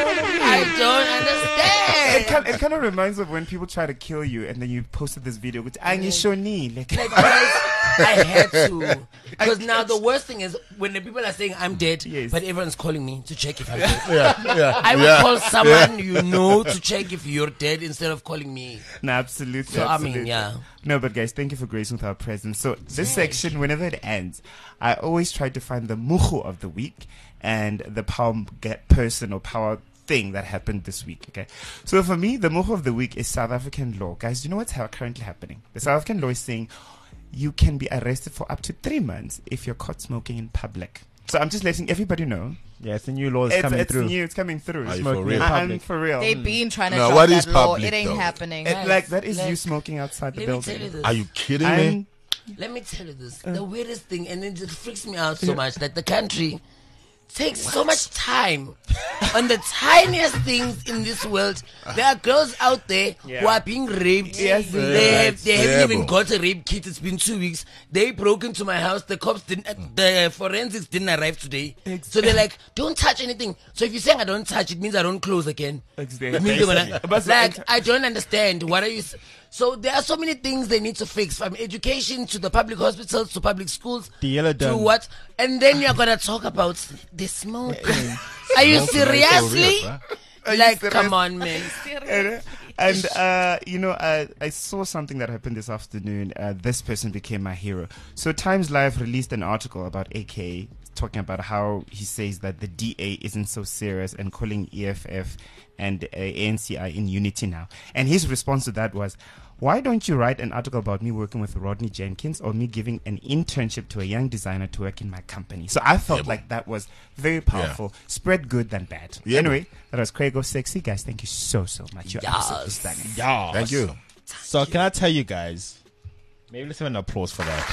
I don't understand. It kind, it kind of reminds of when people try to kill you and then you posted this video with Angishoni. Like, Like, guys, I had to. Because now the worst thing is when the people are saying I'm dead, Yes. but everyone's calling me to check if I'm dead. Yeah, yeah. I would yeah. call someone you know to check if you're dead instead of calling me. no, absolutely. So, I absolutely. mean, yeah. No, but guys, thank you for gracing with our presence. So this section, whenever it ends, I always try to find the muhu of the week and the power get person or power thing that happened this week. Okay, so for me, the muhu of the week is South African law. Guys, do you know what's ha- currently happening? The South African law is saying you can be arrested for up to three months if you're caught smoking in public. So I'm just letting everybody know. Yeah, it's a new law that's It's, coming it's through. new. It's coming through. Are you Smoking for real? in I- I'm public. for real. They've been trying to No, drop what that is law. public, It ain't though? happening. It, like that is Let- you smoking outside the Let me tell you building. this. Are you kidding me? I'm, Let me tell you this. The weirdest thing, and it just freaks me out so much, that the country takes so much time on the tiniest things in this world. There are girls out there who Yeah. are being raped. Yes, they yeah, have, they it's haven't even terrible. got a rape kit. It's been two weeks. They broke into my house. The cops didn't, uh, the forensics didn't arrive today. So they're like, don't touch anything. So if you're saying I don't touch, it means I don't close again. Exactly. It means they're gonna- But- like, I don't understand. What are you... s- So there are so many things they need to fix, from education to the public hospitals to public schools The yellow to done. what, and then you're gonna talk about the smoke. Are you seriously? Like, come on, man. and, and uh, you know, uh, I saw something that happened this afternoon. Uh, this person became my hero. So Times Live released an article about A K talking about how he says that the D A isn't so serious and calling E F F and uh, A N C I in unity now. And his response to that was, why don't you write an article about me working with Rodney Jenkins or me giving an internship to a young designer to work in my company? So I felt Yeah, like that was very powerful. Spread good than bad. Yeah, anyway, that was Craigo Sexy. Guys, thank you so, so much. You're absolutely Yes. stunning. Yeah. Thank you. So can I tell you guys? Maybe let's have an applause for that.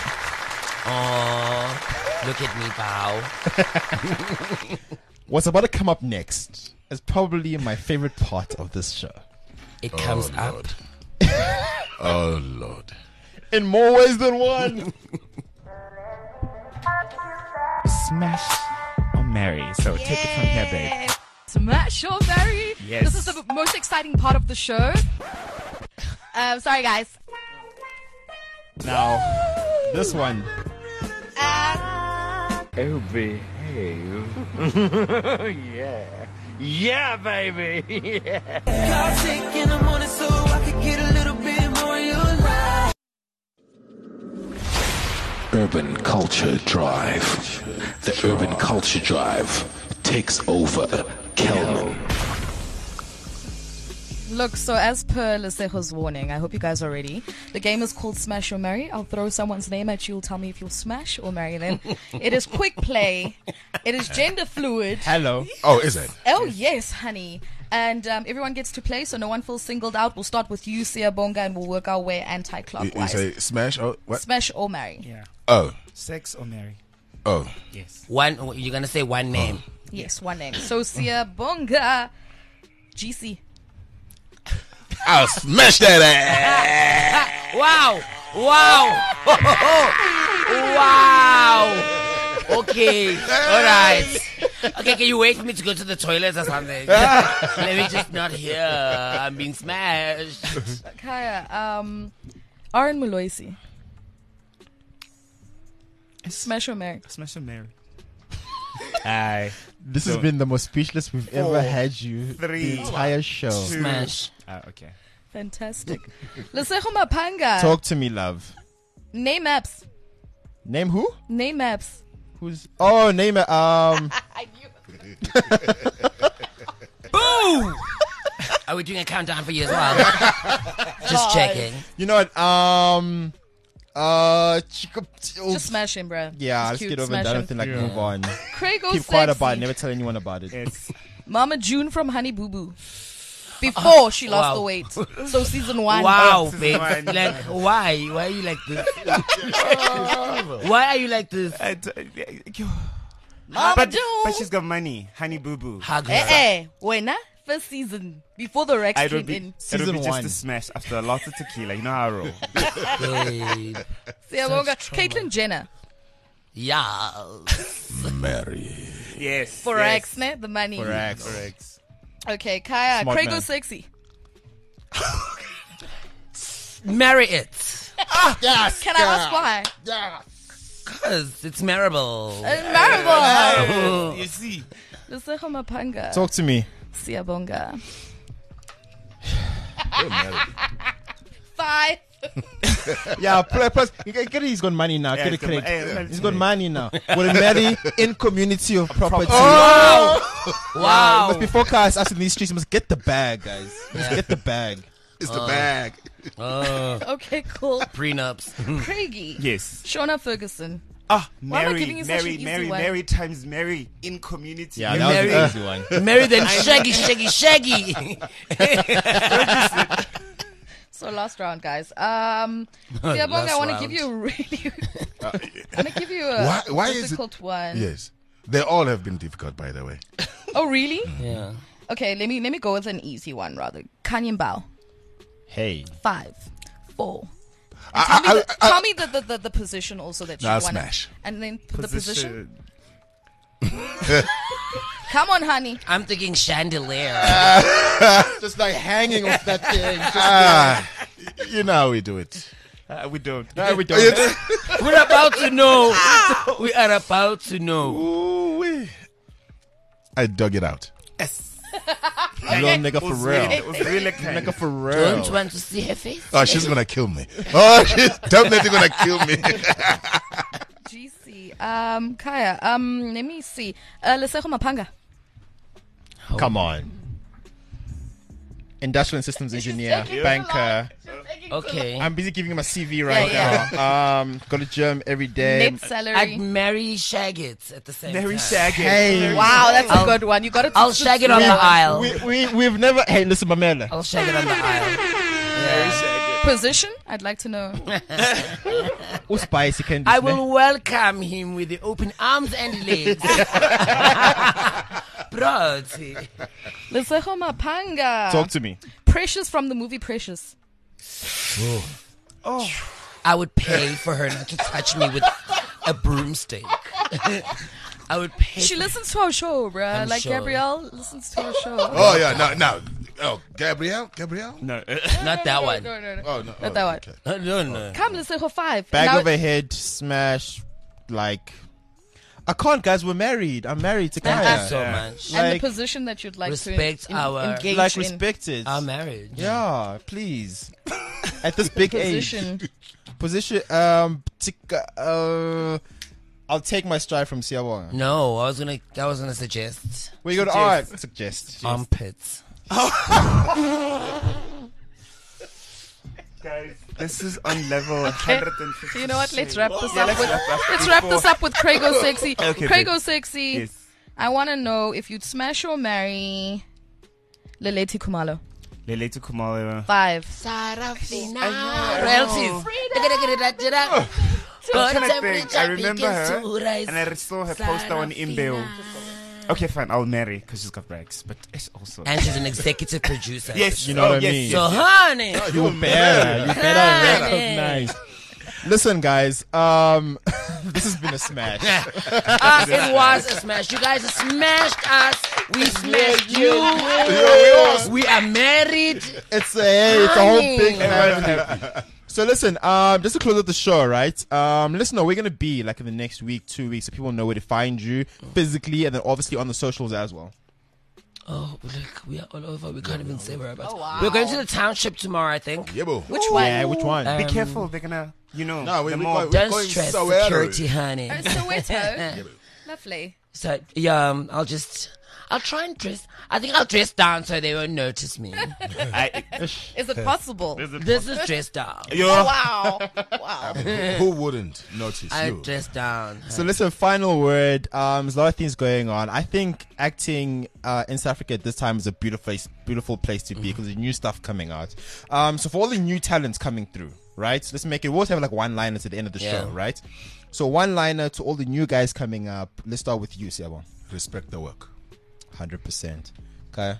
Oh, look at me bow. What's about to come up next is probably my favorite part of this show. It comes Oh, up. Lord. Oh, Lord. In more ways than one. Smash or marry. So take it from here, babe. Smash or marry. Yes. This is the most exciting part of the show. Um, sorry, guys. Now, this one. Oh, behave. Yeah. Yeah, baby. Yeah. Got sick in the morning so I could get a little bit more of your life. Urban Culture Drive. The Urban Culture Drive takes over Kelman. Look, so as per Lesejo's warning, I hope you guys are ready. The game is called Smash or Marry. I'll throw someone's name at you. You'll tell me if you'll smash or marry them. It is quick play. It is gender fluid. Hello. Oh, is it? Oh, yes, honey. And um, everyone gets to play, so no one feels singled out. We'll start with you, Sia Bonga, and we'll work our way You, you anti-clockwise. say smash? Oh, what? Smash or marry. Yeah. Oh, Sex or marry? oh. Yes. One, you're gonna say one name. Yes, one name. So Sia Bonga. G C. I'll smash that ass. Wow! Wow! Wow! Okay, all right. Okay, can you wait for me to go to the toilet or something? Let me just not hear. I'm being smashed. Kaya, um, Aaron Muloisi. Smash or marry? Smash or marry? Aye. This So- has been the most speechless we've Four, ever had you three, the entire show. two- Smash. Ah, okay. Fantastic. Lesejo Mapanga. Talk to me, love. Name apps. Name who? Name apps. Who's? Oh, name it. Um. I knew. Boo! Are we doing a countdown for you as well? Just checking. You know what? Um. Uh, chico- Just smash him, bro. yeah, He's let's cute. get over Smash and done him. with it. Like, Yeah. move on. Craig Keep quiet about it. Never tell anyone about it. Yes. Mama June from Honey Boo Boo. Before she lost wow. the weight. So season one. Wow, Season babe. one. Like, why? Why are you like this? Why are you like this? I d- Mama but, June. but she's got money. Honey Boo Boo. Hug her. Eh, eh. When, huh? First season. Before the Rex It came would be, in. it would Season be just one. a smash after a lot of tequila. You know how I roll. Babe. Siyabonga. trauma. Caitlyn Jenner. Yeah. Mary. Yes. For yes. Rex, ne? The money. For Rex. Correct. Okay, Kaya. Smart Craig man. goes sexy. Marry it. Yes. Can I ask why? Cause it's marriable. Uh, Marvel. You see. Lesego Mapanga. Talk to me. Siyabonga. You're married. Five. Yeah, plus, plus he- he- he's got money now. Yeah, Get he's it got correct. ma- yeah, He's got money now. Will marry in community of property. Wow. Wow. Must be focused us in these streets. You must get the bag, guys. You must get the bag. It's the bag. Uh, Okay, cool. prenups. Craigie. Yes. Shona Ferguson. Ah, Why am I Mary, giving you such an Mary, easy Mary, one? Mary times Mary in community. Yeah, You that was marry- an easy one. Marry them shaggy, shaggy, shaggy. So last round, guys. Um, Siyabonga, Last I want to round. give you a really. I want to give you a Why- why is it- difficult one. Yes. They all have been difficult, by the way. Oh, really? Yeah. Okay, let me let me go with an easy one rather. Kanyen Bao. Hey. Five, four. I- Tell me, I- the, I- tell me the, the, the, the position also that you Nah, want. smash. And then the position. Position. Come on, honey. I'm thinking chandelier. Just like hanging off that thing. Ah, you know how we do it. Uh, we don't. No, we don't. We're about to know. We are about to know. Ooh-wee. I dug it out. Yes. Little nigga for It was real. really- It was really kind. Nigga for real. Don't you want to see her face? Oh, she's gonna kill me. Oh, she's definitely gonna kill me. G C. Um, Kaya. Um, let me see. Uh, Lesego Mapanga. Come on. Industrial and systems engineer, banker. Okay. I'm busy giving him a C V right Yeah, now. Um, go to gym every day. Net salary. I'd marry Shagget at the same Mary time. Shaggy. Hey. Wow, that's a I'll- good one. You got it. I'll shag it on the aisle. We, we, we've never. Hey, listen, Mamela. I'll shag it on the aisle. Yeah. Position? I'd like to know. Oh, spicy candy. I will welcome him with the open arms and legs. Bro, Lesego Mapanga. Talk to me. Precious from the movie Precious. Oh. I would pay for her not to touch me with a broomstick. I would pay. She for- listens to our show, bruh. I'm Like sure. Gabrielle listens to our show. Oh yeah, no, no. Oh, Gabrielle, Gabrielle. No. Not that one. No, no, no. Oh no, Not oh, that one. okay. No, no, no. Come, Lesego five. Bag Now- overhead, smash, like. I can't, guys. We're married. I'm married to Thank you Kaya. so Yeah. much. and like- the position that you'd like Respect to en- our- engage Like, in. respect it. Our marriage. Yeah, please. At this big Position. age. Position. Um. tic- uh. I'll take my stride from Siyabonga. No, I was gonna. I was gonna suggest We go to art. Suggest. armpits. Guys, this is on level one hundred fifty. You know what? Let's wrap this Yeah, up let's with. wrap up Let's wrap before- this up with Craigo Sexy. Okay, Craigo babe. Sexy. Yes. I want to know if you'd smash or marry Leleti Kumalo. Leleti Kumalo. Five. Royalties. I'm trying to think. I remember her, and I saw her poster on Imbeo. Okay, fine. I'll marry because she's got rags, but it's also. And she's an executive producer. Yes, You know what I yes, mean? yes, So, yes. honey. You better. You better recognize. Listen, guys. Um, this has been a smash. Uh, it was a smash. You guys smashed us. We smashed you. We are married. It's a hey, it's a whole Honey. big family. So listen, um, just to close out the show, right? Um, listen, where we're gonna be like in the next week, two weeks, so people know where to find you physically, and then obviously on the socials as well. Oh, look, we are all over. We can't even say whereabouts. Oh, wow. We're going to the township tomorrow, I think. Yeah, bro. Which one? Yeah, which one? Be Um, careful. They're gonna, you know. No, we- the we more- got- we- Don't going stress Soweto. security, honey. Oh, Soweto. Lovely. So, yeah, um, I'll just... I'll try and dress. I think I'll dress down so they won't notice me. I, Is it possible? Is it This is dress down. Yo. Oh, wow. Wow. Who wouldn't notice I you? dress down. So listen, final word. Um, there's a lot of things going on. I think acting uh, in South Africa at this time is a beautiful place, beautiful place to be because there's new stuff coming out. Um, so for all the new talents coming through, right? So let's make it. We'll always have like one liners at the end of the Yeah. show, right? So one liner to all the new guys coming up. Let's start with you, Siabon. Respect the work. Hundred percent. Okay.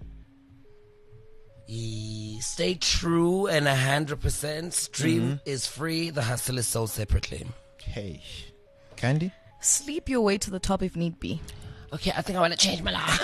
E- Stay true and a hundred percent. Stream Mm-hmm. is free. The hustle is sold separately. Hey, Candy. Sleep your way to the top if need be. Okay, I think I want to change my life.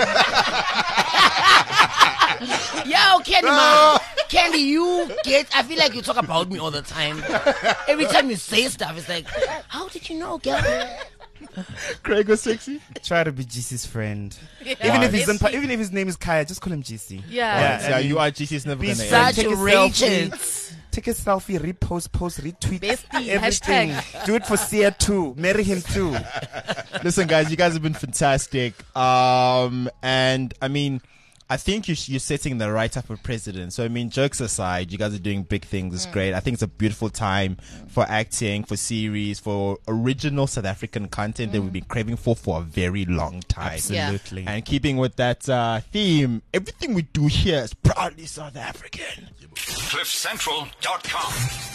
Yo, Candy, man. Candy, you get. I feel like you talk about me all the time. Every time you say stuff, it's like, how did you know, girl? Craig was sexy. Try to be G C's friend. Yeah. Even if he's If in, he- even if his name is Kaya, just call him G C. Yeah. Yeah, you are G C's never Be gonna such end. Such Take a raging. selfie. Take a selfie, repost, post, retweet, Bestie, everything. hashtag. Do it for Sia too. Marry him too. Listen, guys, you guys have been fantastic. Um, and I mean, I think you sh- you're setting the right type of precedent. So, I mean, jokes aside, you guys are doing big things. It's great. I think it's a beautiful time for acting, for series, for original South African content that we've been craving for for a very long time. Absolutely. And keeping with that uh, theme, everything we do here is proudly South African. cliff central dot com